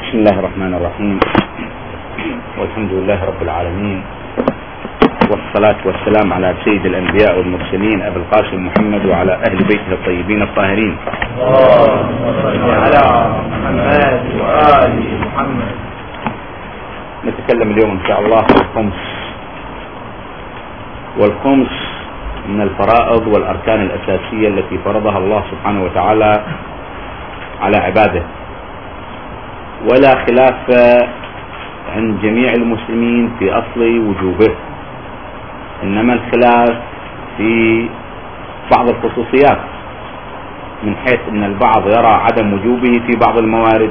بسم الله الرحمن الرحيم، والحمد لله رب العالمين، والصلاة والسلام على سيد الأنبياء والمرسلين أبي القاسم محمد وعلى أهل بيته الطيبين الطاهرين. على محمد وآل محمد. نتكلم اليوم إن شاء الله عن الخمس، والخمس من الفرائض والأركان الأساسية التي فرضها الله سبحانه وتعالى على عباده، ولا خلاف عند جميع المسلمين في أصل وجوبه، إنما الخلاف في بعض الخصوصيات، من حيث أن البعض يرى عدم وجوبه في بعض الموارد،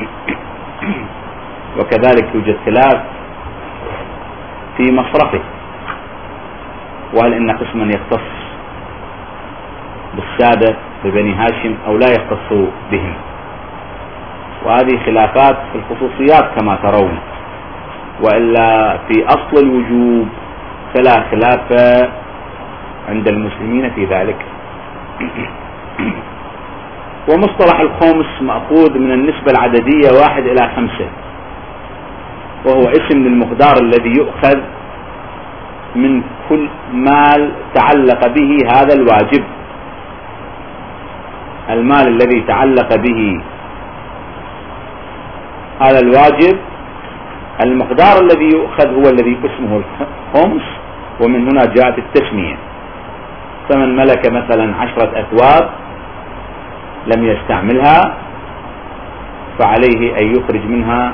وكذلك يوجد خلاف في مصرفه، وهل إن قسما يختص بالسادة ببني هاشم أو لا يختص بهم، وهذه خلافات في الخصوصيات كما ترون، وإلا في أصل الوجوب فلا خلاف عند المسلمين في ذلك. ومصطلح الخمس مأخوذ من النسبة العددية 1:5، وهو اسم للمقدار الذي يؤخذ من كل مال تعلق به هذا الواجب. المال الذي تعلق به هذا الواجب، المقدار الذي يؤخذ هو الذي اسمه الخمس، ومن هنا جاءت التسمية. فمن ملك مثلا 10 أثواب لم يستعملها فعليه أن يخرج منها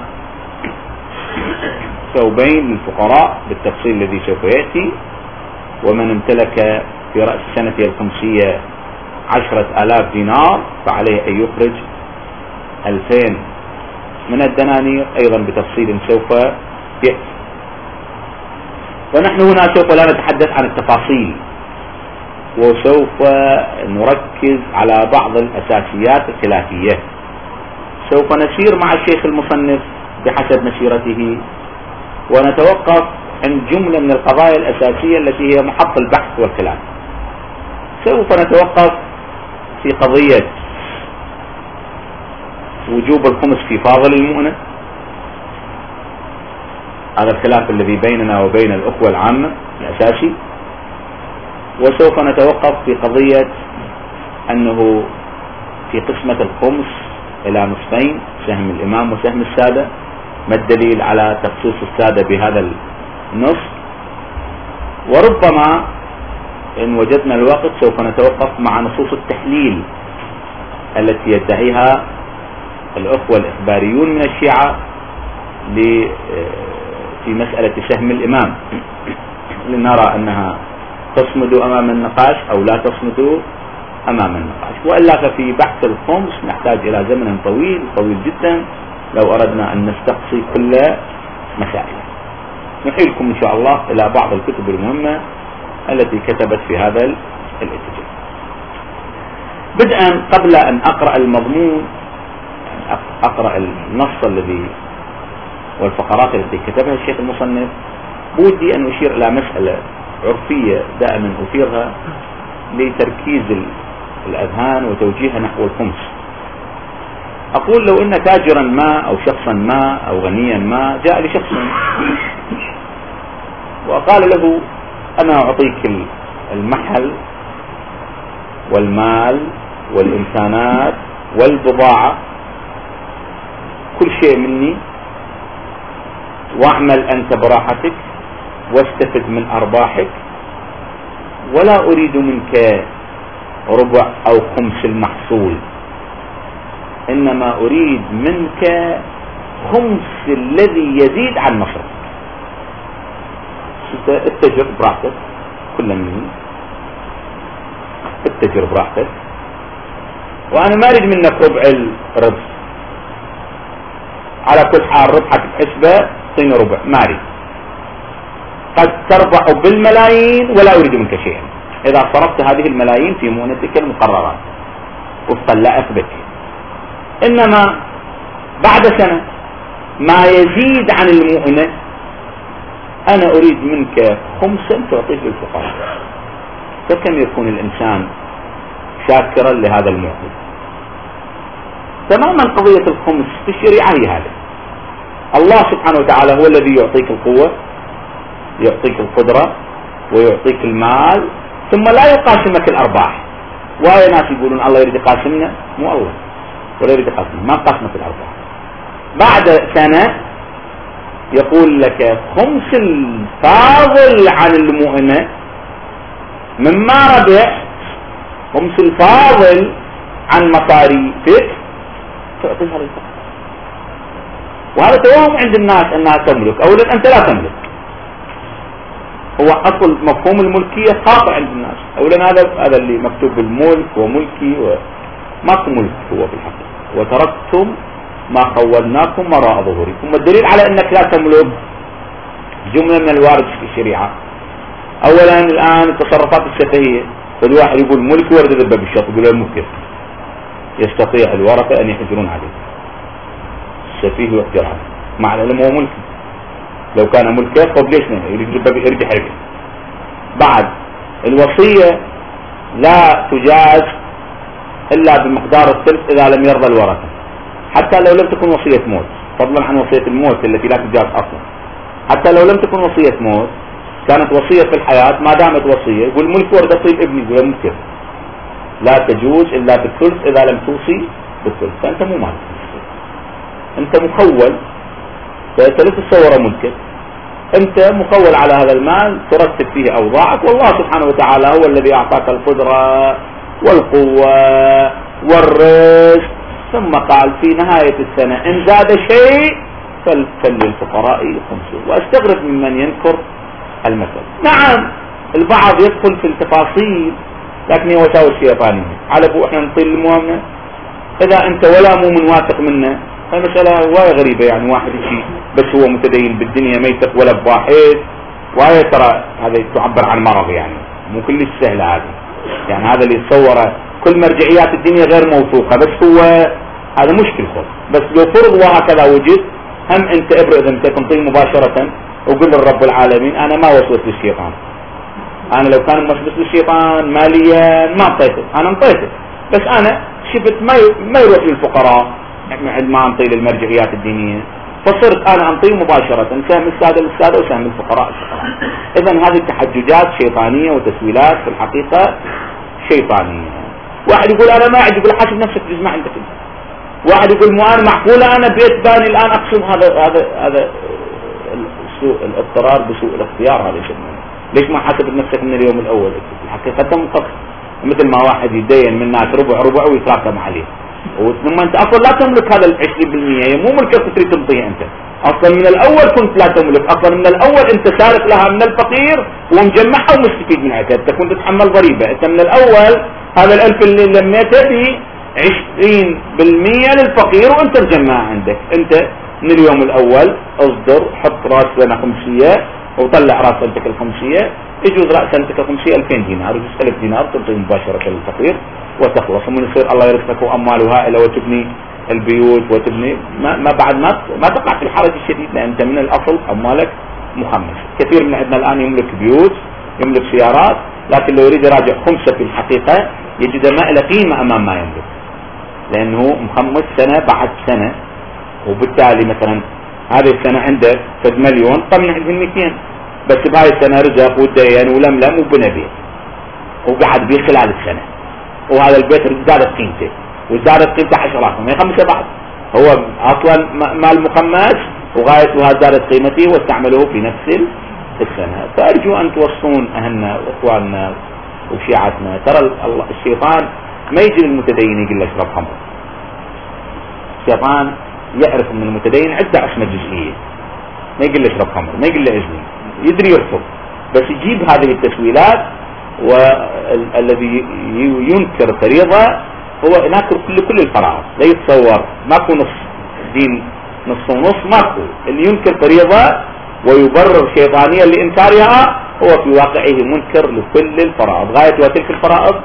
2 للفقراء بالتفصيل الذي سوف يأتي. ومن امتلك في رأس السنة الخمسية 10,000 دينار فعليه أن يخرج 2000 من الدنانير، أيضا بتفصيل سوف يأتي. ونحن هنا سوف لا نتحدث عن التفاصيل، وسوف نركز على بعض الأساسيات الخلافية. سوف نسير مع الشيخ المصنف بحسب مسيرته، ونتوقف عند جملة من القضايا الأساسية التي هي محط البحث والكلام. سوف نتوقف في قضية وجوب الخمس في فاضل المؤنة، هذا الخلاف الذي بيننا وبين الأخوة العامة الأساسي. وسوف نتوقف في قضية أنه في قسمة الخمس إلى نصفين، سهم الإمام وسهم السادة، ما الدليل على تخصيص السادة بهذا النصف. وربما إن وجدنا الوقت سوف نتوقف مع نصوص التحليل التي يدعيها الأخوة الإخباريون من الشيعة في مسألة سهم الإمام، لنرى أنها تصمد أمام النقاش أو لا تصمد أمام النقاش. وإلا ففي بحث الخمس نحتاج إلى زمن طويل جدا لو أردنا أن نستقصي كل مسائل. نحيلكم إن شاء الله إلى بعض الكتب المهمة التي كتبت في هذا الاتجاه. بدءا قبل أن أقرأ المضمون، أقرأ النص الذي والفقرات التي كتبها الشيخ المصنف، بودي أن أشير إلى مسألة عرفية دائما أثيرها لتركيز الأذهان وتوجيهها نحو الخمس. أقول لو أن تاجرا ما أو شخصا ما أو غنيا ما جاء لشخص وقال له أنا أعطيك المحل والمال والإمكانات والبضاعة، كل شيء مني، واعمل أنت براحتك واستفد من أرباحك، ولا أريد منك ربع أو خمس المحصول، إنما أريد منك خمس الذي يزيد عن مصرفك. اتجر براحتك، كل مني اتجر براحتك، وأنا ما أريد منك ربع الربح، على كل حال ربحك بحسبة طين ربع، ما أريد. قد تربح بالملايين ولا أريد منك شيئا إذا صرفت هذه الملايين في مؤنتك المقررات وفقا لا أثبت. إنما بعد سنة ما يزيد عن المؤنة أنا أريد منك خمسا تعطيه للفقراء. فكم يكون الإنسان شاكرا لهذا المؤمن؟ تماما قضية الخمس في الشريعة هي هذا. الله سبحانه وتعالى هو الذي يعطيك القوة، يعطيك القدرة، ويعطيك المال، ثم لا يقاسمك الأرباح. وهي ناس يقولون الله يريد يقاسمنا، مو الله ولا يريد يقاسمنا، ما قاسمك الأرباح. بعد سنة يقول لك خمس الفاضل عن المؤنة مما ربح، خمس الفاضل عن مصاريفك تعطيها للفقراء. وهذا توهم عند الناس أنها تملك. أولا أنت لا تملك، هو أصل مفهوم الملكية خاطئ عند الناس. أولا هذا اللي مكتوب بالملك وملكي ماكو ملك هو في الحقيقة. وتركتم ما خولناكم وراء ظهوركم. والدليل على أنك لا تملك جملة من الوارد في الشريعة. أولا الآن التصرفات السفهية، فالواحد يقول ملك ورد ذبه بالشط، يقول له ملك، يستطيع الورثة أن يحجرون عليه. السفيه يحجر عليه مع العلم هو ملك. لو كان ملكه طب ليش يريد يحرقه؟ بعد الوصية لا تجاز إلا بمقدار الثلث إذا لم يرضى الورثة، حتى لو لم تكن وصية موت، فضلا عن وصية الموت التي لا تجاز أصلا. حتى لو لم تكن وصية موت، كانت وصية في الحياة، ما دامت وصية يقول ملك ورد طيب ابني، يقول ملك لا تجوز إلا بالثلث إذا لم توصي بالثلث. فأنت مو مالك، أنت مخول، فأنت لا تتصور ملكك، أنت مخول على هذا المال ترتب فيه أوضاعك. والله سبحانه وتعالى هو الذي أعطاك القدرة والقوة والرزق. ثم قال في نهاية السنة إن زاد شيء فللفقراء خمسه. وأستغرب ممن ينكر المثل. نعم البعض يدخل في التفاصيل، لكن هي وساوس شيطانية. على ابو احنا نطيل المؤمنة، إذا أنت ولا مؤمن واثق منه، المسألة وايد غريبة. يعني واحد يجي بس هو متدين بالدنيا ما يثق ولا بواحد، وهي ترى هذا تعبر عن مرض، يعني مو كلش سهلة هذه. يعني هذا اللي يتصوره كل مرجعيات الدنيا غير موثوقة، بس هو هذا مشكل خط. بس لو فرض وهكذا وجد، هم أنت ابرئ أنت تنطي مباشرة وقل للرب العالمين أنا ما وسوس للشيطان. أنا لو كان موسوس للشيطان ماليا ما انطيته، أنا انطيته، بس أنا شفت ما يروح للفقراء ما انطي للمرجعيات الدينية، فصرت أنا انطيه مباشرة سهم السادة للسادة وسهم الفقراء الفقراء. إذن هذه تحججات شيطانية وتسويلات في الحقيقة شيطانية. واحد يقول أنا ما عندي، يقول حاسب نفسك جزء ما عندك. واحد يقول مو أنا معقولة أنا بيت باني الآن أقسم. هذا سوء الاضطرار بسوء الاختيار. هذا يسمونه ليش ما حاسبت نفسك من اليوم الأول؟ الحقيقة مثل ما واحد يدين من الناس ربع ويتراكم عليه، ثم أنت أصلا لا تملك هذا 20%. هي مو ملكك تريد تنطيه أنت أصلا من الأول، كنت لا تملك أصلا من الأول. أنت سارق لها من الفقير ومجمعها ومستفيد منها، أنت كنت تتحمل ضريبة. أنت من الأول هذا 1000 اللي لميته فيه 20% للفقير وأنت تجمعها عندك. أنت من اليوم الأول اصدر حط رأس لنا 500 وطلع رأس أنتك 500، يجوز رأس أنتك 500 2000 دينار، يجوز 1000 دينار تنطي مباشرة للفقير وتخلص. ومن يصير الله يرزقك وأموال هائلة وتبني البيوت وتبني ما بعد ما تقع في الحرج الشديد، لأن أنت من الأصل أموالك مخمسة. كثير من عندنا الآن يملك بيوت يملك سيارات، لكن لو يريد يراجع خمسة في الحقيقة يجد ما له قيمة أمام ما يملك، لأنه مخمس سنة بعد سنة. وبالتالي مثلا هذه السنة عنده فد مليون طمن عنده 200، بس بهاي السنة رزق ودين ولملم وبنبي وقعد بيه خلال السنة، وهذا البيت زادت قيمته وزادت قيمته 10,000 ما يخمسه بعد. هو أصلا مال مخمس وغايته هذا زادت قيمته واستعمله في نفس السنة. فأرجو أن توصون أهلنا وإخواننا وشيعتنا. ترى الشيطان ما يجي للمتدين يقول له اشرب خمر. الشيطان يعرف من المتدين عدة عصمة جزئية، ما يقول له اشرب خمر، ما يقول له اذني، يدري يرفض، بس يجيب هذه التسويلات. والذي ينكر فريضة هو ينكر كل الفرائض. لا يتصور ماكو نص دين نص ونص، ماكو. اللي ينكر فريضة ويبرر شيطانيا لإنكارها هو في واقعه منكر لكل الفرائض. غاية وتلك الفرائض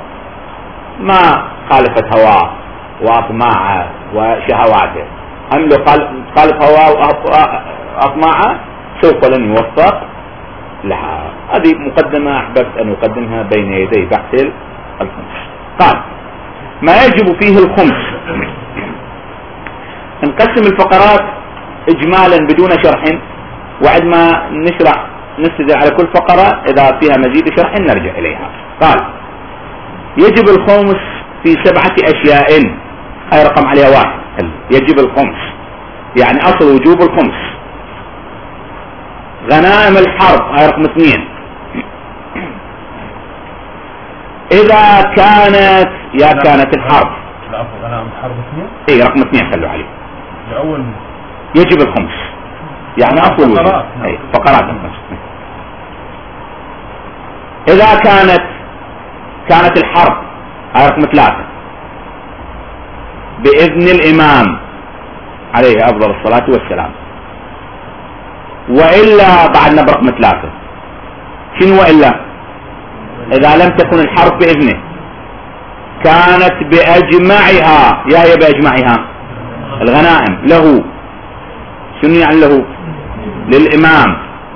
ما خالفت هواه وأطماعه وشهواته. هم لو خالف هواه وأطماعه سوف لن يوفق لها. هذه مقدمة أحببت أن أقدمها بين يدي بحث الخمس. قال ما يجب فيه الخمس. نقسم الفقرات اجمالا بدون شرح، وعد ما نشرح نستدل على كل فقرة اذا فيها مزيد شرح نرجع اليها. قال يجب الخمس في 7 اشياء، هاي رقم عليها 1. يجب الخمس يعني اصل وجوب الخمس. غنائم الحرب هاي رقم 2. اذا كانت كانت الحرب، غنائم الحرب 2، اي رقم 2 خلوا عليه. الاول يجب الخمس يعني اصل وجوب. اي فقرات الخمس. اذا كانت الحرب هاي رقم 3 باذن الامام عليه افضل الصلاة والسلام. والا بعدنا برقم 3 شنو والا؟ اذا لم تكن الحرب باذنه كانت باجمعها، يا باجمعها الغنائم له. شنو يعني له؟ للامام.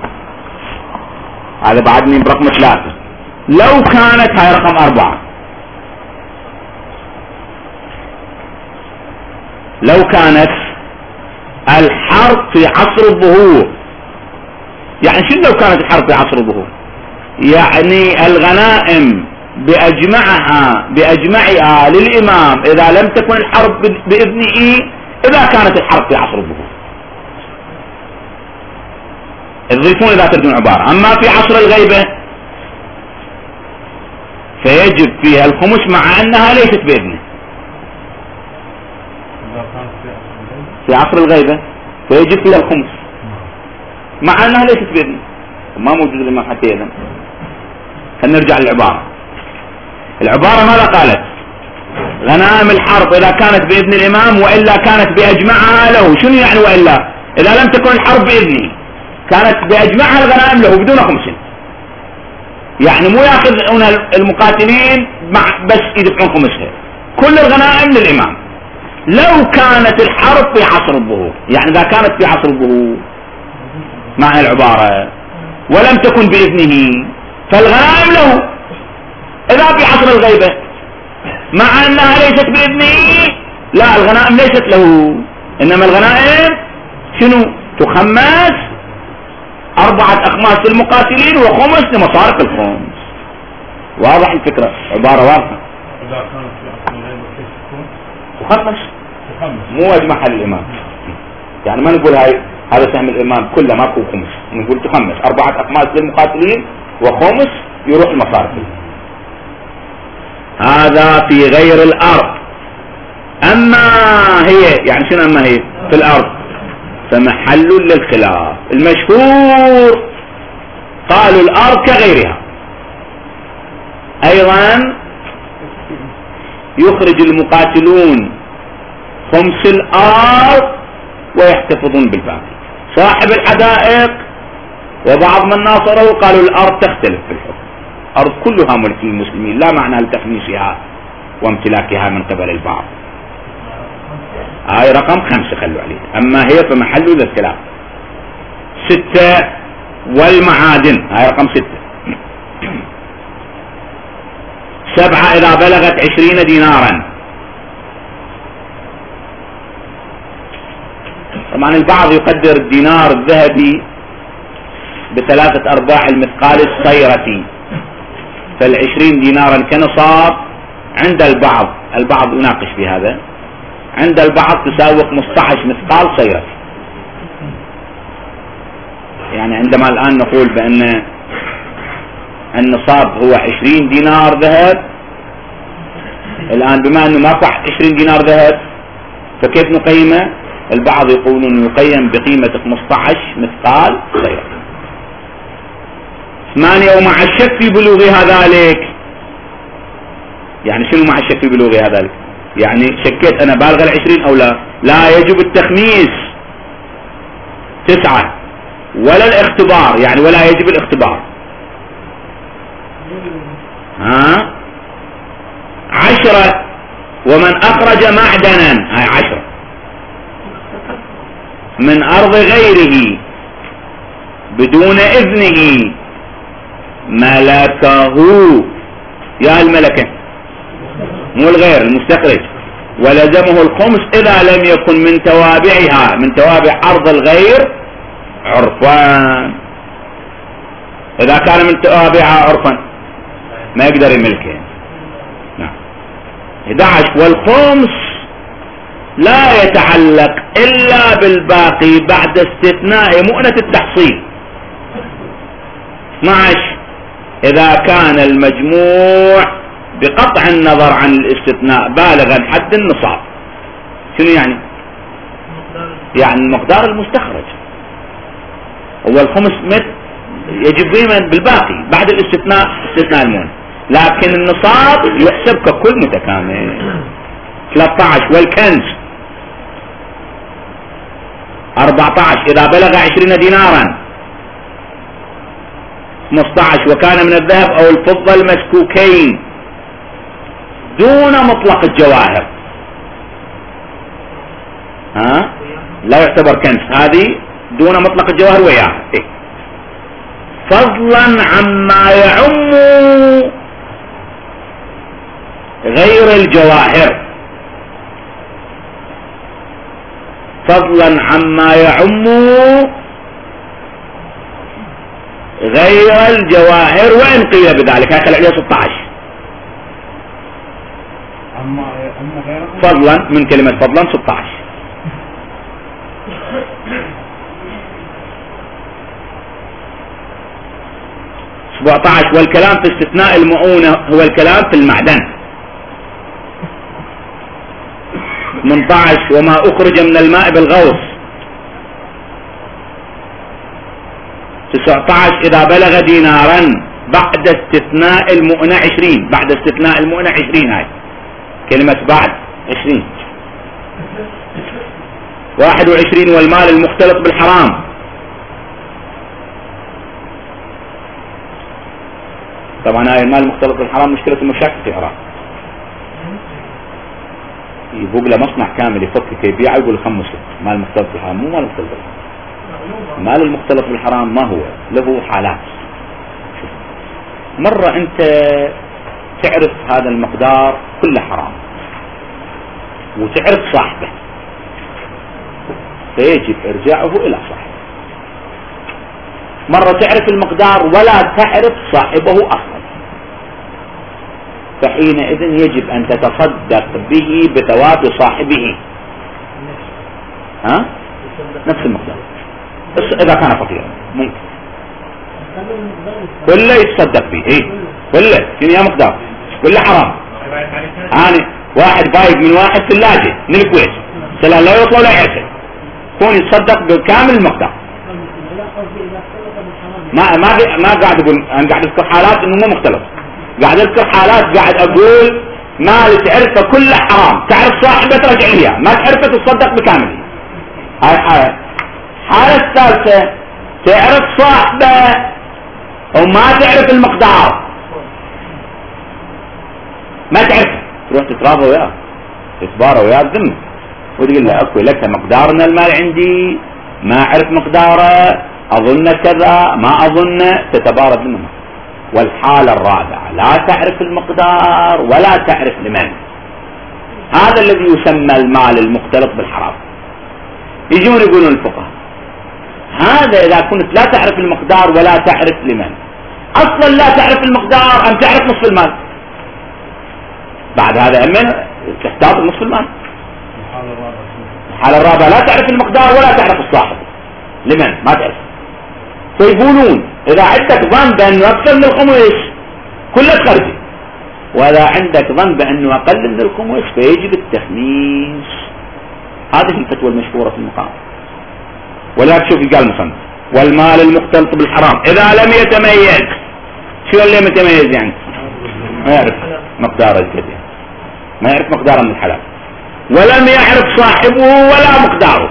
هذا بعدني برقم 3. لو كانت هاي رقم 4، لو كانت الحرب في عصر الظهور. يعني شنو لو كانت الحرب في عصر الظهور؟ يعني الغنائم بأجمعها للإمام إذا لم تكن الحرب بإذنه، إذا كانت الحرب في عصر الظهور. تضيفون إذا تردون عبارة. أما في عصر الغيبة فيجب فيها الخمس مع أنها ليست بإذنه. في عصر الغيبة فيجب فيها الخمس مع أنها ليست بإذنه، ما موجود الإمام حتى يأذن. نرجع للعبارة. العبارة ماذا قالت؟ غنائم الحرب إذا كانت بإذن الإمام وإلا كانت بأجمعها له. شنو يعني وإلا؟ إذا لم تكن الحرب بإذنه كانت بأجمعها الغنائم له بدون خمس. يعني مو ياخذون المقاتلين بس يدفعون خمسها، كل الغنائم للإمام. لو كانت الحرب في عصر الظهور، يعني إذا كانت في عصر الظهور معنى العبارة ولم تكن بإذنه فالغنائم له. إذا في عصر الغيبة مع أنها ليست بإذنه، لا الغنائم ليست له، إنما الغنائم شنو؟ تخمس 4 أخماس للمقاتلين و5 لمصارف الخمس. واضح الفكرة؟ عبارة واضحة. إذا كانت في عصر الغيبة كيف تكون؟ تخمس مو أجمعها للإمام. يعني ما نقول هذا سهم الإمام كله ماكو خمس، نقول تخمس 4 أخماس للمقاتلين و5 يروح المصارف. هذا في غير الأرض. أما هي يعني شنو أما هي؟ في الأرض فمحل للخلاف. المشهور قالوا الأرض كغيرها. أيضا يخرج المقاتلون خمس الأرض ويحتفظون بالباقي. صاحب الحدائق وبعض من ناصره قالوا الأرض تختلف في الحكم، أرض كلها ملك للمسلمين، لا معنى لتخميسها وامتلاكها من قبل البعض. هاي رقم 5 خلوا عليه. أما هي فمحل للخلاف. 6 والمعادن، هاي رقم 6. 7 إذا بلغت 20 دينارا. طبعا البعض يقدر الدينار الذهبي ب3/4 المثقال الصيرتي، فال20 دينارا كنصاب عند البعض يناقش في هذا، عند البعض تساوي 15 مثقال صيرتي. يعني عندما الآن نقول بأن النصاب هو 20 دينار ذهب، الآن بما أنه ما صح 20 دينار ذهب فكيف نقيمه؟ البعض يقولون يقيم بقيمة 15 مثقال صيرتي. 8 ومع الشك في بلوغها ذلك. يعني شنو مع الشك في بلوغها ذلك؟ يعني شكيت أنا بالغ 20 أو لا يجب التخميس. 9 ولا الاختبار، يعني ولا يجب الاختبار. 10 ومن أخرج معدنا، هاي 10 من أرض غيره بدون إذنه ملكه، يا الملكة مو الغير المستخرج، ولزمه الخمس إذا لم يكن من توابعها، من توابع أرض الغير عرفا. إذا كان من توابعها عرفا ما يقدر يملكه. نعم. 11 والخمس لا يتعلق إلا بالباقي بعد استثناء مؤنة التحصيل. 12 إذا كان المجموع بقطع النظر عن الاستثناء بالغا حد النصاب. شنو يعني؟ يعني المقدار المستخرج. هو الخمس يجب بالباقي بعد الاستثناء، استثناء المؤنة، لكن النصاب يحسب ككل متكامل. 13 والكنز. 14 إذا بلغ 20 دينارا. 15 وكان من الذهب أو الفضة المسكوكين دون مطلق الجواهر، لا يعتبر كنز، هذه دون مطلق الجواهر وياها. فضلا عما يعم غير الجواهر، فضلا عما يعم غير الجواهر وإن قيل بذلك. هاي خلع عليه 16. فضلا من كلمة فضلا 16. 17 والكلام في استثناء المؤونة هو الكلام في المعدن. 18 وما أخرج من الماء بالغوص. 19 إذا بلغ دينارا بعد استثناء المؤنة 20. بعد استثناء المؤنة 20. هاي كلمة بعد 20. 21 والمال المختلط بالحرام. طبعا هاي المال المختلط بالحرام مشكلة المشاكل في العراق. يبقى له مصنع كامل يفكك يبيعه يقول خمسه. مال المختلط بالحرام مو مال المختلط بالحرام. المال المختلط بالحرام ما هو له حالات. مرة انت تعرف هذا المقدار كله حرام وتعرف صاحبه فيجب ارجاعه الى صاحبه. مرة تعرف المقدار ولا تعرف صاحبه اصلا، فحينئذ يجب ان تتصدق به بثواب صاحبه. نفس المقدار بس اذا كان فقيرا ممكن كله يتصدق به. كله شنو مقدار كله حرام. يعني واحد بايق من واحد ثلاجة من الكويت سلام لا يوصل ولا يعرفه كون يتصدق بكامل المقدار. ما قاعد اقول، انا قاعد اذكر حالات انه مو مختلف، قاعد اذكر حالات قاعد اقول مال تعرفه كله حرام، تعرف صاحبه ترجع ليها، ما تعرفه تصدق بكامله. هاي حالة الثالثة تعرف صاحبه وما تعرف المقدار، ما تعرف تروح تتراضى وياه تتبارى وياه الذمة وتقول له اكو لك مقدار من المال عندي ما اعرف مقداره اظن كذا ما اظن، تتبارى الذمة. والحالة الرابعة لا تعرف المقدار ولا تعرف لمن، هذا الذي يسمى المال المختلط بالحرام. يجون يقولون الفقهاء هذا اذا كنت لا تعرف المقدار ولا تعرف لمن، اصلا لا تعرف المقدار ام تعرف نصف المال، بعد هذا امن تحتاط نصف المال. الحالة الرابعة لا تعرف المقدار ولا تعرف الصاحب لمن، ما تعرف. فيقولون اذا عندك ظن بانه اكثر من الخمس كله تخرجه، واذا عندك ظن بانه اقل من الخمس فيجب التخميس. هذه الفتوى المشهورة في المقام. ولا تشوف قال مصنف والمال المختلط بالحرام اذا لم يتميز. شو اللي متميز يعني؟ ما يعرف مقدار الجديد، ما يعرف مقداره من الحلال، ولم يعرف صاحبه ولا مقداره.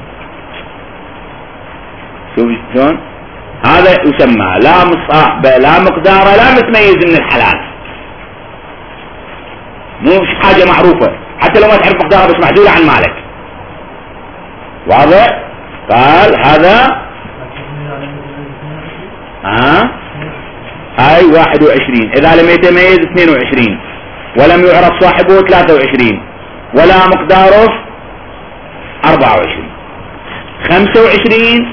شوف شلون هذا يسمى لا مصاحبه لا مقداره لا متميز من الحلال، مو حاجة معروفة حتى لو ما تعرف مقدارها بس معدولة عن مالك. واضح؟ قال هذا هاي 21 اذا لم يتميز 22 ولم يعرف صاحبه 23 ولا مقداره 24. 25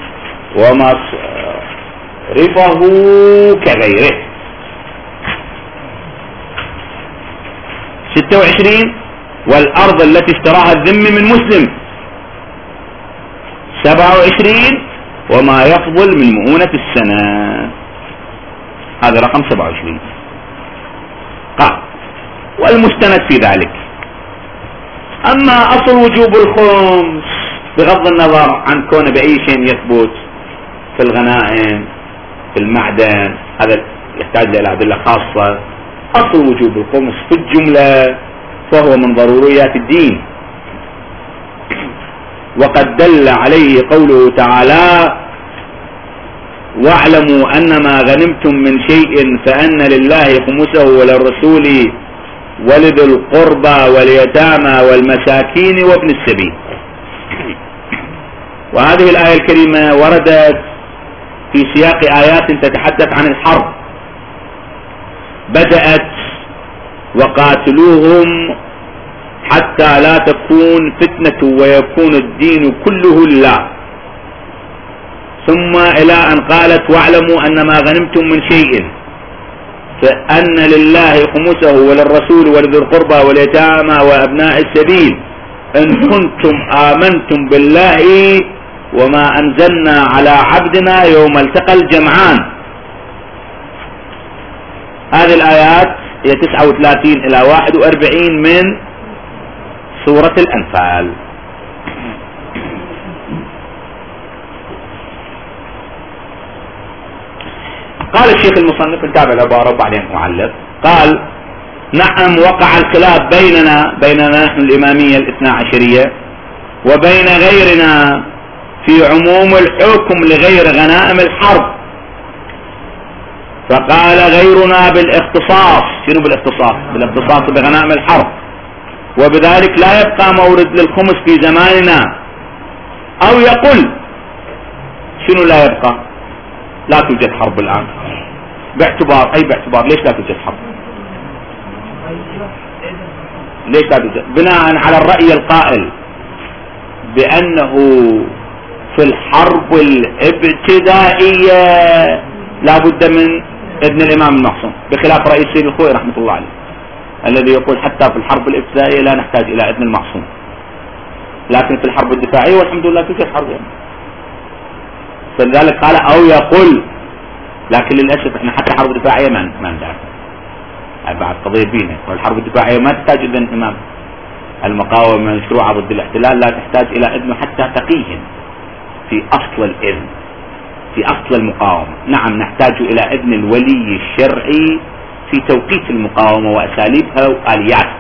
ومصرفه كغيره. 26 والأرض التي اشتراها الذمي من مسلم. 27 وما يفضل من مؤونة السنة. هذا رقم 27. قال والمستند في ذلك. أما أصل وجوب الخمس بغض النظر عن كونه بأي شيء يثبت في الغنائم في المعدن، هذا يحتاج إلى أدلة خاصة. أصل وجوب الخمس في الجملة فهو من ضروريات الدين، وقد دل عليه قوله تعالى واعلموا أنما غنمتم من شيء فأن لله خمسه وللرسول ولذي القربى واليتامى والمساكين وابن السبيل. وهذه الآية الكريمة وردت في سياق آيات تتحدث عن الحرب، بدأت وقاتلوهم حتى لا تكون فتنة ويكون الدين كله لله، ثم إلى أن قالت واعلموا أنما غنمتم من شيء فأن لله خمسه وللرسول ولذي القربى واليتامى وأبناء السبيل إن كنتم آمنتم بالله وما أنزلنا على عبدنا يوم التقى الجمعان. هذه الآيات هي 39 إلى 41 من سورة الأنفال. قال الشيخ المصنف نتابع العبارة وبعدين معلق. قال نعم وقع الخلاف بيننا نحن الإمامية الاثنا عشرية وبين غيرنا في عموم الحكم لغير غنائم الحرب، فقال غيرنا بالاختصاص. شنو بالاختصاص؟ بالاختصاص بغنائم الحرب، وبذلك لا يبقى مورد للخمس في زماننا. أو يقول شنو لا يبقى؟ لا توجد حرب الآن. باعتبار ليش لا توجد حرب؟ ليش لا توجد؟ بناء على الرأي القائل بأنه في الحرب الابتدائية لا بد من إذن الإمام المعصوم، بخلاف رأي السيد الخوئي رحمة الله عليه الذي يقول حتى في الحرب الابتدائية لا نحتاج إلى إذن المعصوم، لكن في الحرب الدفاعية والحمد لله توجد حرب يعني. فلذلك قال أو يقول، لكن للأسف احنا حتى حرب دفاعية ما ندعم، بعد قضية بينا. والحرب الدفاعية ما تحتاج إذن الإمام. المقاومة المشروعة ضد الاحتلال لا تحتاج إلى إذن حتى تقيهم في أصل الإذن، في أصل المقاومة. نعم نحتاج إلى إذن الولي الشرعي في توقيت المقاومة وأساليبها وآلياتها.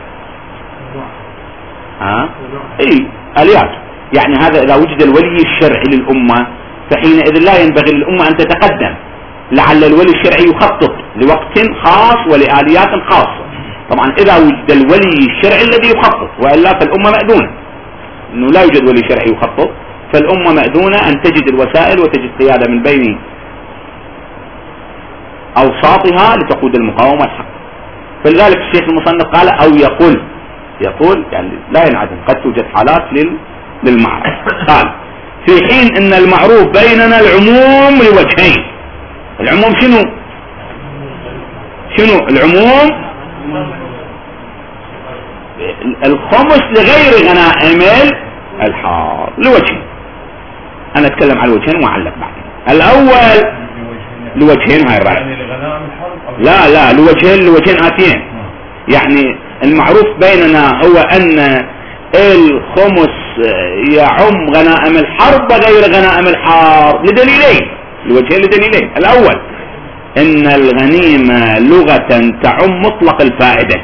آليات. يعني هذا إذا وجد الولي الشرعي للأمة فحينئذ لا ينبغي للأمة أن تتقدم، لعل الولي الشرعي يخطط لوقت خاص ولآليات خاصة. طبعا إذا وجد الولي الشرعي الذي يخطط، وإلا فالأمة مأذونة. إنه لا يوجد ولي شرعي يخطط، فالأمة مأذونة أن تجد الوسائل وتجد قيادة من بين أوساطها لتقود المقاومة الحق. فلذلك الشيخ المصنف قال أو يقول يعني لا ينعدم، قد توجد حالات للمعرفة. قال في حين ان المعروف بيننا العموم لوجهين. العموم شنو العموم؟ الخمس لغير غنائم الحرب لوجهين. انا اتكلم عن الوجهين وأعلق بعدين. الاول لوجهين، هاي الرأي لا لوجهين آتيين. يعني المعروف بيننا هو ان الخمس يعم غنائم الحرب وغير غنائم الحرب لدليلين، الوجهين لدليلين. الأول إن الغنيمة لغة تعم مطلق الفائدة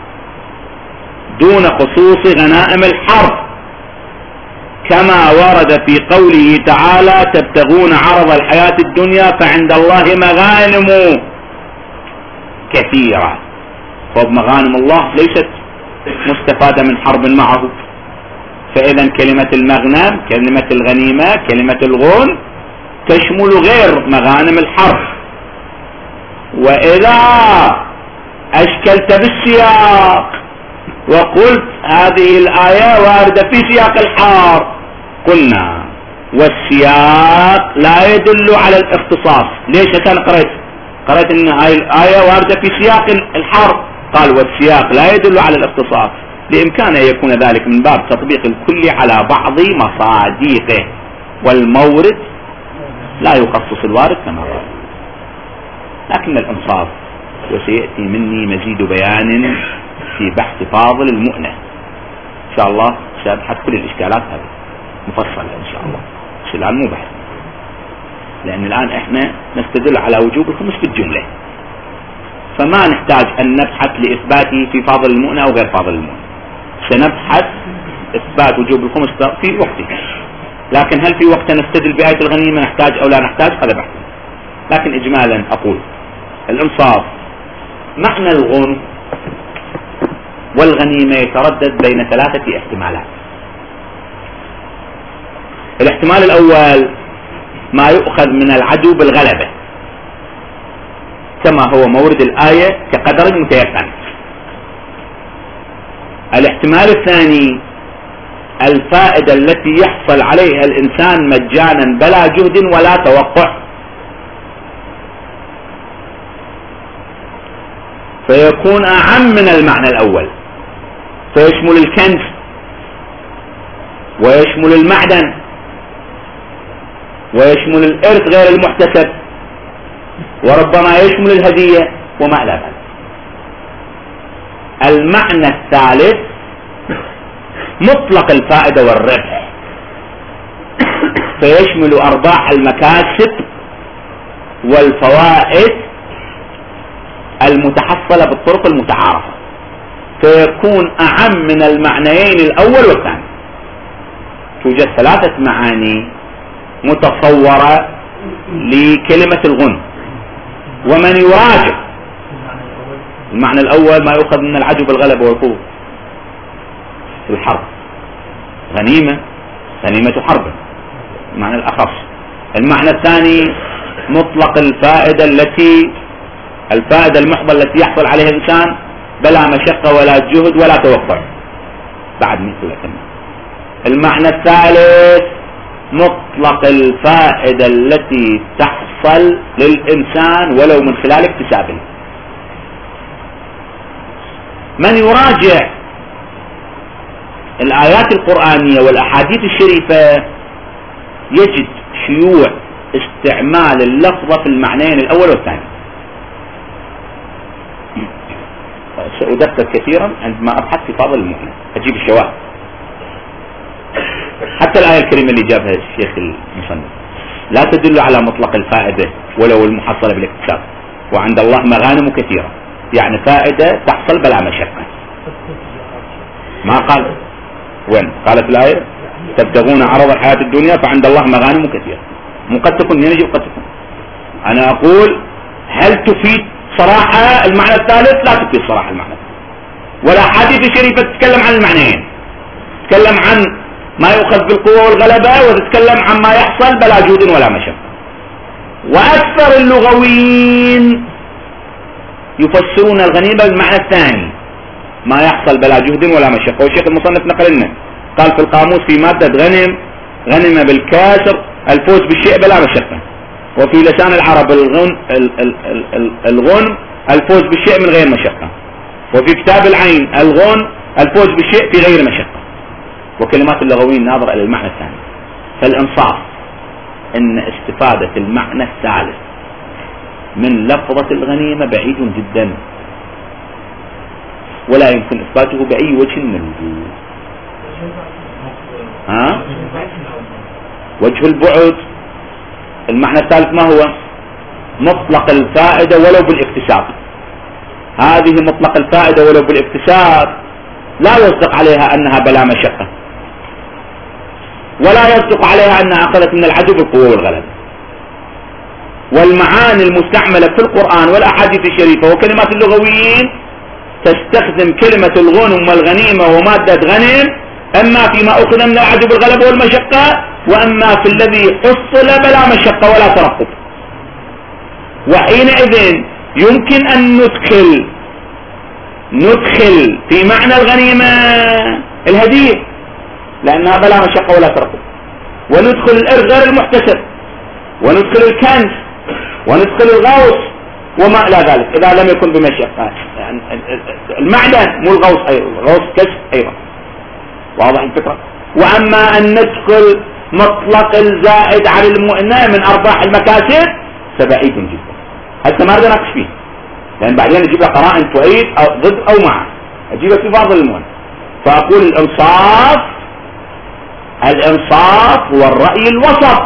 دون خصوص غنائم الحرب، كما ورد في قوله تعالى تبتغون عرض الحياة الدنيا فعند الله مغانم كثيرة. فمغانم الله ليست مستفادة من حرب معه، فإذا كلمة المغنم كلمة الغنيمة كلمة الغون تشمل غير مغانم الحرب. وإذا أشكلت بالسياق وقلت هذه الآية واردة في سياق الحار، قلنا والسياق لا يدل على الاختصاص. ليش أنا قرأت ان هاي الآية واردة في سياق الحار، قال والسياق لا يدل على الاختصاص بإمكانه يكون ذلك من باب تطبيق الكل على بعض مصادقه، والمورد لا يخصص الوارد كما قال. لكن الإنصاف، وسيأتي مني مزيد بيان في بحث فاضل المؤنة إن شاء الله، سأبحث كل الإشكالات هذه مفصلة إن شاء الله، بس الآن مو بحث، لأن الآن إحنا نستدل على وجوب الخمس في الجملة، فما نحتاج أن نبحث لإثباته في فاضل المؤنة أو غير فاضل المؤنة، سنبحث إثبات وجوب الخمس في وقته. لكن هل في وقت نستدل بآية الغنيمة نحتاج أو لا نحتاج، هذا بحث. لكن إجمالا أقول الإنصاف، معنى الغنم والغنيمة يتردد بين ثلاثة احتمالات. الاحتمال الأول ما يؤخذ من العدو بالغلبة كما هو مورد الآية كقدر متيقن. الاحتمال الثاني الفائدة التي يحصل عليها الإنسان مجانا بلا جهد ولا توقع، فيكون أعم من المعنى الأول، فيشمل الكنز ويشمل المعدن ويشمل الإرث غير المحتسب، وربما يشمل الهدية وما إلى ذلك. المعنى الثالث مطلق الفائدة والربح، فيشمل أرباح المكاسب والفوائد المتحصلة بالطرق المتعارفة، فيكون أعم من المعنيين الأول والثاني. توجد ثلاثة معاني متصورة لكلمة الغنم، ومن يراجع المعنى الأول ما يؤخذ من العدو بالغلبة والقوة في الحرب، غنيمة حرب المعنى الأخص. المعنى الثاني مطلق الفائدة الفائدة المحضة التي يحصل عليها الإنسان بلا مشقة ولا جهد ولا توقع، بعد مثل كمان. المعنى الثالث مطلق الفائدة التي تحصل للإنسان ولو من خلال اكتسابه. من يراجع الآيات القرآنية والأحاديث الشريفة يجد شيوع استعمال اللفظة في المعنيين الأول والثاني. سأدقق كثيرا عندما أبحث في فاضل المؤمن، أجيب الشواهد. حتى الآية الكريمة اللي جابها الشيخ المصنف لا تدل على مطلق الفائدة ولو المحصلة بالاكتساب، وعند الله مغانم كثيرة، يعني فائدة تحصل بلا مشقة. ما قال وين قالت الآية تبتغون عرض الحياة الدنيا فعند الله مغانم كثيرة، قد تكون ينجي وقد تكون. أنا أقول هل تفيد صراحة المعنى الثالث؟ لا تفيد صراحة المعنى الثالث، ولا حديث شريفة تتكلم عن المعنيين، تتكلم عن ما يؤخذ بالقوة والغلبة وتتكلم عن ما يحصل بلا جهد ولا مشقة. وأكثر اللغويين يفسرون الغنيمة بالمعنى الثاني، ما يحصل بلا جهد ولا مشقة. والشيخ المصنف نقل لنا قال في القاموس في مادة غنم بالكسر الفوز بالشيء بلا مشقة، وفي لسان العرب الغنم الفوز بالشيء من غير مشقة، وفي كتاب العين الغنم الفوز بالشيء في غير مشقة. وكلمات اللغويين ناظرة إلى المعنى الثاني. فالإنصاف أن استفادة المعنى الثالث من لفظة الغنيمة بعيد جدا، ولا يمكن إثباته بأي وجه من الوجوه. وجه البعد المعنى الثالث ما هو؟ مطلق الفائدة ولو بالاكتساب. هذه مطلق الفائدة ولو بالاكتساب لا يصدق عليها أنها بلا مشقة، ولا يصدق عليها أنها أخذت من العدو بالقوة والغلبة. والمعاني المستعملة في القرآن والأحاديث الشريفة وكلمات اللغويين تستخدم كلمة الغنم والغنيمة ومادة غنم أما فيما أخذ من العدو بالغلبة والمشقة، وأما في الذي حصل بلا مشقة ولا ترقب. وحينئذ يمكن أن ندخل ندخل في معنى الغنيمة الهدية لأنها بلا مشقة ولا ترقب، وندخل الإرث غير المحتسب، وندخل الكنز، وندخل الغوص وما إلى ذلك إذا لم يكن بمشقة. يعني المعدن مو الغوص، أيضا الغوص كشف أيضا، واضح الفكرة. وأما أن ندخل مطلق الزائد على المؤنة من أرباح المكاسب فبعيد جدا، هسه ما أقدر أناقش فيه لأن بعدين أجيب قرائن تؤيد أو ضد أو مع، أجيبها في بعض المؤنة. فأقول الإنصاف هو الرأي الوسط،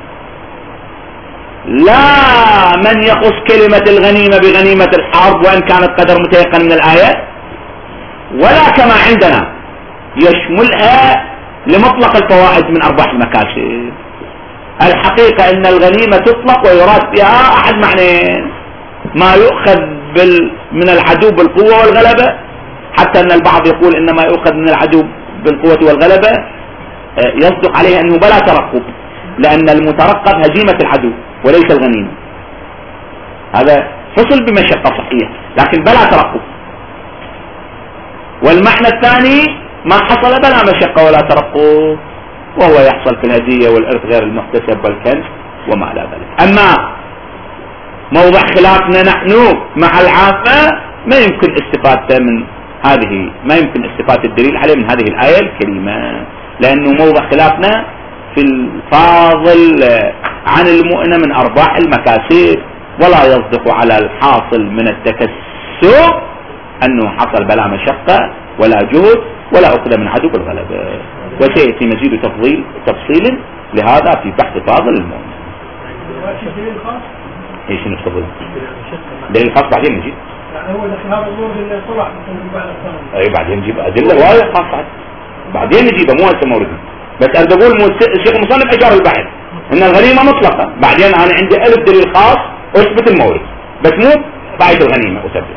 لا من يخص كلمة الغنيمة بغنيمة الحرب وإن كانت قدر متيقن من الآية، ولا كما عندنا يشملها لمطلق الفوائد من أرباح المكاسب. الحقيقة أن الغنيمة تطلق ويراد بها أحد معنيين: ما يؤخذ من العدو بالقوة والغلبة، حتى أن البعض يقول إنما يؤخذ من العدو بالقوة والغلبة يصدق عليه أنه بلا ترقب، لأن المترقب هزيمة العدو وليس الغنيمة. هذا حصل بمشقة صحية لكن بلا ترقب. والمعنى الثاني ما حصل بلا مشقة ولا ترقب، وهو يحصل في الهدية والإرث غير المحتسب والكنز وما إلى ذلك. أما موضع خلافنا نحن مع العامة ما يمكن استفادته من هذه، ما يمكن استفادة الدليل عليه من هذه الآية الكريمة، لأنه موضع خلافنا في الفاضل عن المؤنة من أرباح المكاسب، ولا يصدق على الحاصل من التكسب أنه حصل بلا مشقة ولا جهد ولا أخذ من عدو بالغلبة. وسيأتي مزيد تفصيل لهذا في بحث فاضل المؤنة. ايش نستفضل دليل خاص بعدين نجيب، يعني هو دخل هذا النور اللي طلع اي بعدين نجيب أدلة واضحة خاصة بعدين نجيبها، مو هسه موردين. بس أنا بقول الشيخ المصنف أشار البحث إن الغنيمة مطلقة، بعدين أنا عندي 1000 دليل خاص أثبت المورد، بس مو بعيد الغنيمة أثبت.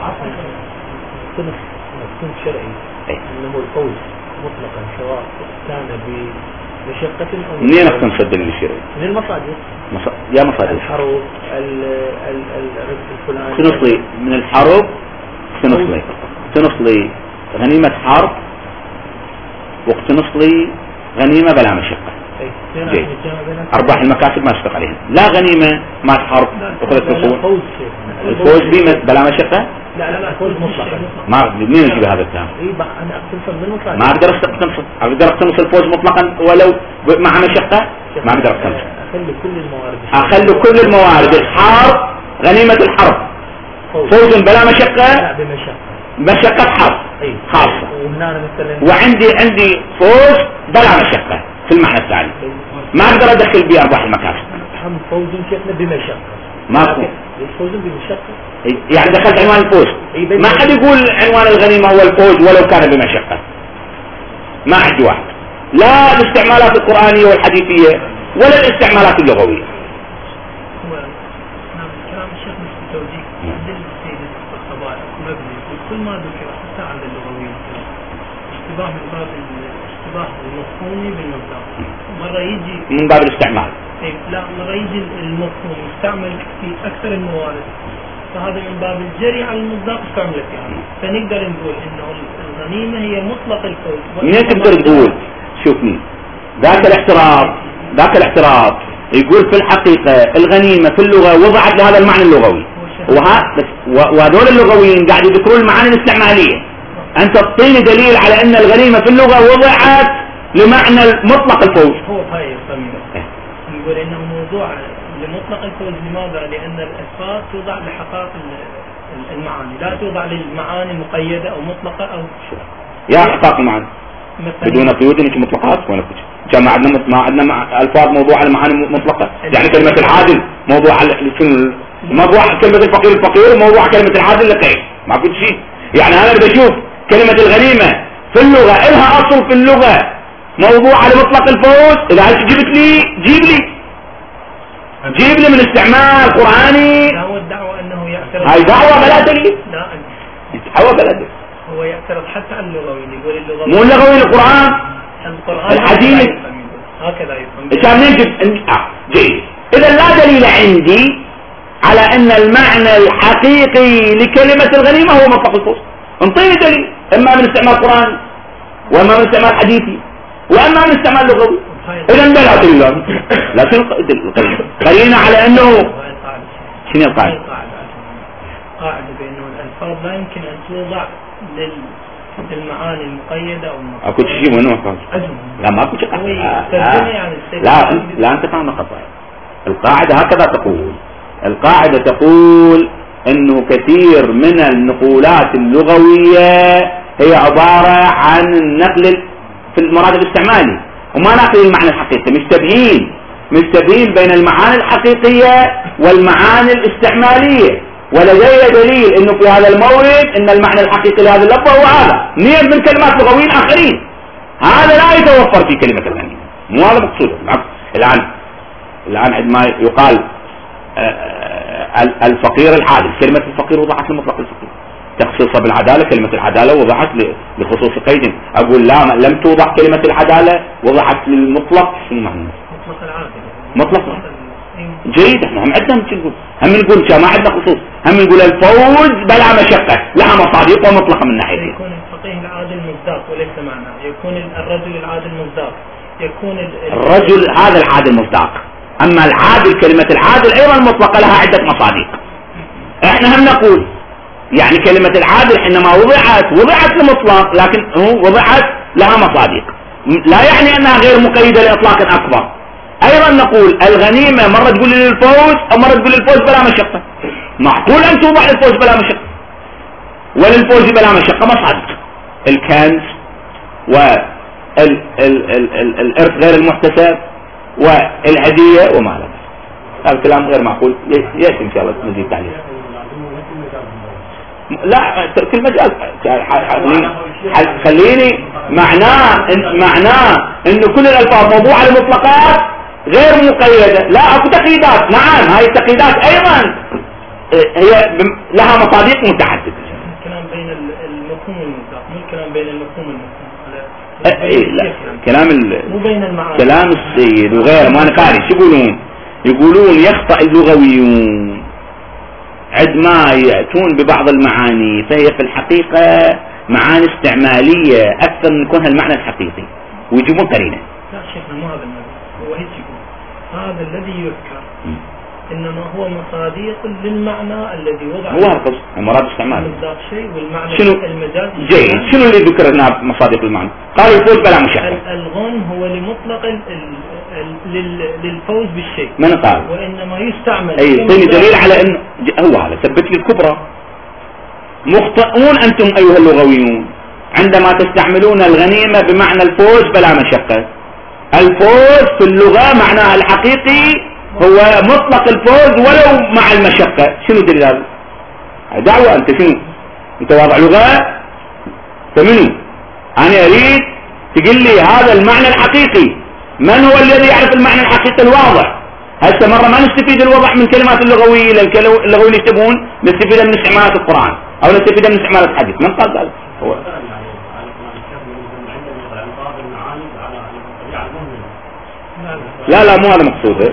مفهوم شرعي أنه الفوز مطلقا سواء كان بمشقة أو منين أختم الدليل الشرعي؟ من المصادر. يا مصادر الحروب الرزق الفلاني سنصلي من الحرب، سنصلي غنيمة حرب واقتنصلي غنيمة بلا مشقة. جيد. أرباح المكاسب ما اشتق عليهم، لا غنيمة ما حرب أخذت بالقوة. الفوز بلا مشقة؟ لا فوز مطلقا. ما منين نجيب هذا الكلام؟ أنا أقتنصل بالمصادر. ما أقدر أقتنص الفوز مطلقا ولو مع مشقة؟ ما أقدر أقتنص. أخلي كل الموارد الحرب غنيمة الحرب فوز بلا مشقة؟ لا بمشقة. مشقة حرب خاصة. وعندي فوز بلا مشقة في المعنى الثاني، ما أقدر أدخل به أرباح المكاسب. فوز شيخنا بمشقة. ماكو الفوز بمشقة. يعني دخلت عنوان الفوز، ما حد يقول عنوان الغنيمة هو الفوز ولو كان بمشقة، ما أحد واحد، لا الاستعمالات القرآنية والحديثية ولا الاستعمالات اللغوية. كلام الشيخ مش توجيه دل السيد الصباح مبني وكل ما ذكر حتى عند اللغويين اشتباه من باب الاشتباه المفهومي بالمبدأ. مرة يجي من باب الاستعمال، لا مرة يجي المفهوم يستعمل في أكثر الموارد، فهذا من باب الجري على المصداق استعمل في هذا. فنقدر نقول إنه الغنيمة هي مطلق الفوز. منين تقدر تقول؟ شوفني ذاك الاحتراف يقول في الحقيقة الغنيمة في اللغة وضعت لهذا المعنى اللغوي، وهذول اللغويين قاعد يذكرون المعاني الاستعمالية. أنت تعطيني دليل على أن الغنيمة في اللغة وضعت لمعنى مطلق الفوز. هو هاي الصميمة يقول إنه موضوع لمطلق الفوز. لماذا؟ لأن الأسباب توضع لحقائق المعاني، لا توضع للمعاني مقيدة أو مطلقة أو شو. يا حقائق المعاني بدون قيود انك مطلقات ولا كذا. كان ما عندنا الفاظ موضوع على معاني مطلقة، يعني كلمة العادل موضوع على موضوع كلمة الفقير وموضوع كلمة العادل لقيت ما كنت شيء. يعني انا بشوف كلمة الغنيمة في اللغة إلها اصل في اللغة موضوع على مطلق الفوز. اذا هل جبت لي جيب لي من استعمال قرآني. هو الدعوة انه يعترض، هاي دعوة بلا دليل، لا دعوة بلا دليل. هو يعترض حتى عن اللغويين، يقول اللغوي مو اللغوي القرآن الحديث هكذا يفهم. كان نجد جيد. اذا لا دليل عندي على ان المعنى الحقيقي لكلمة الغنيمة هو مطلق الفوز. انطيني دليل، اما من استعمال قرآني واما من استعمال حديثي واما من استعمال لغوي. اذا بلا دليل، لكن قرينا على انه شنو القاعدة؟ قاعدة بأنه الألفاظ لا يمكن أن توضع للمعاني المقيدة أو المقيدة. اكو شيء منو قال؟ لا ماكو شيء. لا انت فاهم خطأ. القاعدة هكذا تقول. القاعدة تقول انه كثير من النقولات اللغوية هي عبارة عن النقل في المراد الاستعمالي وما ناقل المعنى الحقيقي. مشتبهين بين المعاني الحقيقية والمعاني الاستعمالية، ولدي دليل انه في هذا المورد ان المعنى الحقيقي لهذا اللفظ هو هذا 100 من كلمات لغويين اخرين. هذا لا يتوفر في كلمة الغنيمة، مو هذا مقصود. الان عندما يقال الفقير العادل، كلمة الفقير وضعت لمطلق الفقير، تخصيصها بالعدالة كلمة العدالة وضعت لخصوص قيد. أقول لا، لم توضع كلمة العدالة، وضعت للمطلق. شنو معنى مطلق العادل؟ مطلق جيد. احنا هم عندنا نقول، هم نقول ما عندنا خصوص، هم نقول الفوز بلا مشقة لها مصادق ومطلقة من ناحية. يكون الفقيه العادل مصداق وليس معنى، يكون الرجل العادل مصداق، يكون الرجل هذا العادل مصداق. اما العادل، كلمة العادل ايضا مطلقة لها عدة مصادق. احنا هم نقول يعني كلمة العادل حينما وضعت لمطلق، لكن وضعت لها مصادق، لا يعني انها غير مقيدة لاطلاق اكبر. ايضا نقول الغنيمة مرة تقول للفوز او مرة تقول للفوز بلا مشقة. معقول ان توضع للفوز بلا مشقة وللفوز بلا مشقة مصادق. الكنز والارث غير المحتسب والهدية وما لك، هذا الكلام غير معقول. يأتي ان شاء الله نزيد تعليق. لا كل مجال خليني معناه انه كل الالفاظ موضوعة لمطلقات غير مقيدة. لا اكو تقييدات، نعم هاي التقييدات ايضا هي لها مصادق متعددة. الكلام بين المفهوم والمصداق، مو الكلام بين المفهوم والمفهوم. لا كلام مو بين المعاني. كلام السيد وغيره ما نقاري. شو يقولون يخطأ اللغويون عندما يأتون ببعض المعاني فهي في الحقيقة معاني استعمالية أكثر من كونها المعنى الحقيقي، ويجيبون قرينة. لا شيخنا مو هذا المعنى، هو هيك يقول هذا الذي يذكر إنما هو مصادق للمعنى الذي وضع. هو هذا المراد استعمال. شيء والمعنى شنو المجاز. جيد. شنو اللي ذكر هنا مصادق المعنى؟ قال الفوز بلا مشقة. الغن هو لمطلق للفوز بالشيء. من قال؟ وإنما يستعمل. اعطيني دليل على انه هو هذا ثبت لي الكبرى. مخطئون انتم ايها اللغويون عندما تستعملون الغنيمة بمعنى الفوز بلا مشقة. الفوز في اللغة معناها الحقيقي هو مطلق الفوز ولو مع المشقة. شنو دليل هذا؟ دعوة. انت شنو؟ انت واضع لغة فمنو؟ انا اريد تقول لي هذا المعنى الحقيقي. من هو الذي يعرف المعنى الحقيقي الواضح؟ هسه مرة ما نستفيد الوضع من كلمات اللغوية، اللغويين يكتبون نستفيد من استعمالات القرآن او نستفيد من استعمالات الحديث. من قال ذلك؟ هو لا مو هذا مقصوده.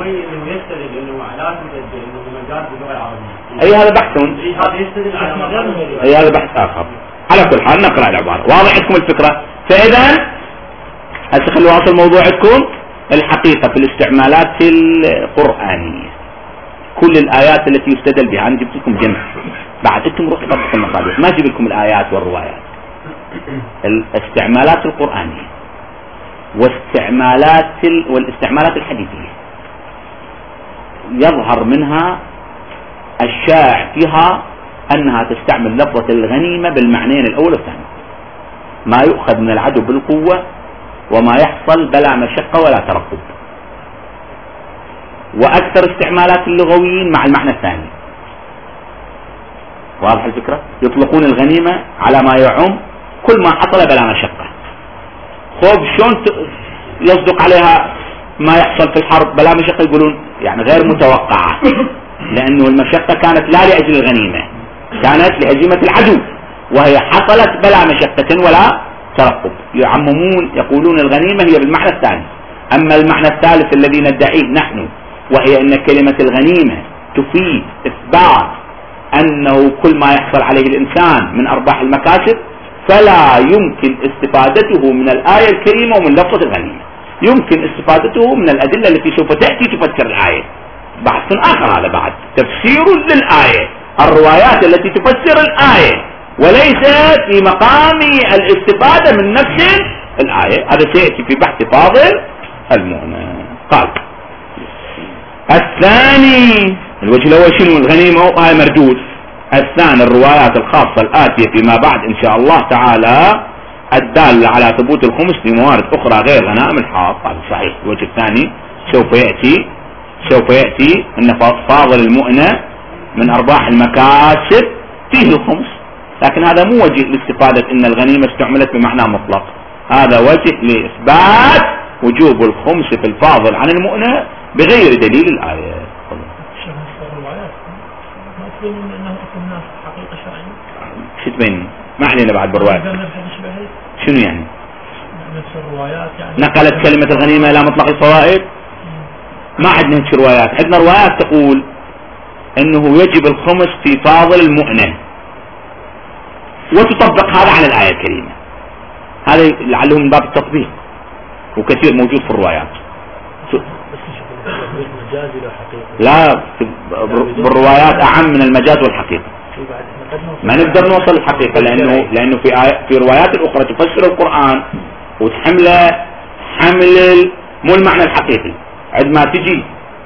اي هذا بحث. اي هذا بحث اخر. على كل حال نقرأ العبارة. واضح لكم الفكرة؟ فاذا هسه خلوا واصل موضوعكم. الحقيقة في الاستعمالات القرآنية كل الآيات التي يستدل بها، أنا جبت لكم جمع بعد انتم روحوا طبقوا المصادر، ما جيب لكم الآيات والروايات. الاستعمالات القرآنية والاستعمالات الحديثية يظهر منها الشائع فيها أنها تستعمل لفظة الغنيمة بالمعنيين الأول والثاني، ما يؤخذ من العدو بالقوة وما يحصل بلا مشقة ولا ترقب. وأكثر استعمالات اللغويين مع المعنى الثاني. واضح الفكرة؟ يطلقون الغنيمة على ما يعم كل ما حصل بلا مشقة. خوف شلون يصدق عليها ما يحصل في الحرب بلا مشقة؟ يقولون يعني غير متوقعة، لأنه المشقة كانت لا لأجل الغنيمة، كانت لهزيمة العدو، وهي حصلت بلا مشقة ولا ترقب. يعممون يقولون الغنيمة هي بالمعنى الثاني. أما المعنى الثالث الذي ندعيه نحن، وهي أن كلمة الغنيمة تفيد إثبات أنه كل ما يحصل عليه الإنسان من أرباح المكاسب فلا يمكن استفادته من الآية الكريمة ومن لفظة الغنيمة، يمكن استفادته من الأدلة التي سوف تأتي تفسر الآية. بحث آخر هذا بعد، تفسير للآية، الروايات التي تفسر الآية، وليس في مقام الاستفادة من نفس الآية. هذا سيأتي في بحث فاضل المؤنة. قال الثاني، الوجه الأول شنو؟ الغنيمة وهاي مردود. الثاني الروايات الخاصة الآتية فيما بعد إن شاء الله تعالى الدالة على ثبوت الخمس لموارد أخرى غير غنائم الحاط. هذا صحيح. الوجه الثاني سوف يأتي أن فاضل المؤنة من أرباح المكاسب فيه الخمس، لكن هذا مو وجه لاستفادة أن الغنيمة استعملت بمعنى مطلق، هذا وجه لإثبات وجوب الخمس في الفاضل عن المؤنة بغير دليل الآية. شو تبين؟ ما علينا بعد بالروايات. شنو يعني؟ نقلت كلمة الغنيمة إلى مطلق الفوائد؟ ما عندنا هيك روايات. عندنا روايات تقول انه يجب الخمس في فاضل المؤنة، وتطبق هذا على الآية الكريمة. هذا لعله من باب التطبيق، وكثير موجود في الروايات. لا، بالروايات أعم من المجاز والحقيقة. ما نقدر نوصل الحقيقة لأنه في روايات الأخرى تفسر القرآن وتحمله حمل مو المعنى الحقيقي. عندما تجي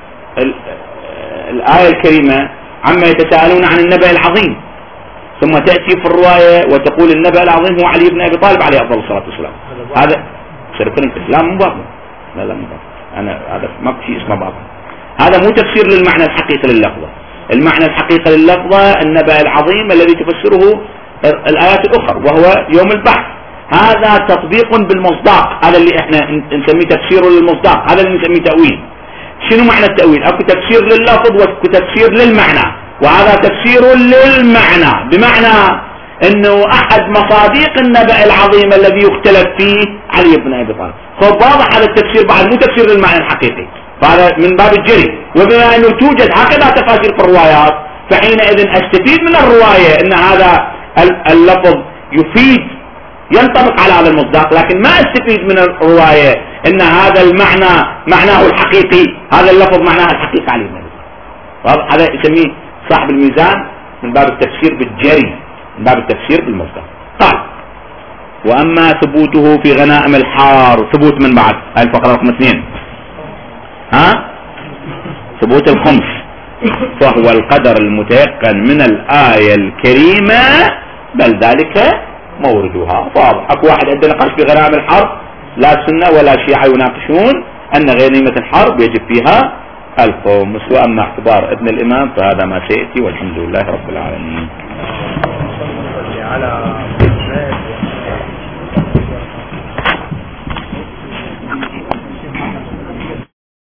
الآية الكريمة عما يتساءلون عن النبأ العظيم، ثم تأتي في الرواية وتقول النبأ العظيم هو علي بن أبي طالب عليه أفضل الصلاة والسلام. هذا لا مو باطل، لا مو باطل. أنا هذا ما في شيء اسمه باطل. هذا مو تفسير للمعنى الحقيقي لللفظة. المعنى الحقيقي لللفظة النبأ العظيم الذي تفسره الآيات الأخرى وهو يوم البعث. هذا تطبيق بالمصداق، هذا اللي احنا نسميه تفسير للمصداق، هذا اللي نسميه تأويل. شنو معنى التأويل؟ اكو تفسير لللفظ واكو تفسير للمعنى، وهذا تفسير للمعنى بمعنى انه احد مصاديق النبأ العظيم الذي يختلف فيه علي بن ابي طالب. فواضح هذا التفسير بعد مو تفسير للمعنى الحقيقي، فهذا من باب الجري. وبما انه توجد هكذا تفاسير في الروايات فحينئذ استفيد من الرواية ان هذا اللفظ يفيد ينطبق على هذا المصداق، لكن ما استفيد من الرواية ان هذا المعنى معناه الحقيقي، هذا اللفظ معناه الحقيقي عليه النبي. هذا يسميه صاحب الميزان من باب التفسير بالجري، من باب التفسير بالمصداق. قال واما ثبوته في غنائم الحار، ثبوت من بعد هاي الفقرة رقم 2، ثبوت الخمس، فهو القدر المتيقن من الآية الكريمة بل ذلك موردها. واضح. اكو واحد عنده نقاش في غنائم الحرب، لا سنة ولا شيعة يناقشون ان غنيمة الحرب يجب فيها الخمس. واما اعتبار ابن الامام فهذا ما سيأتي، والحمد لله رب العالمين.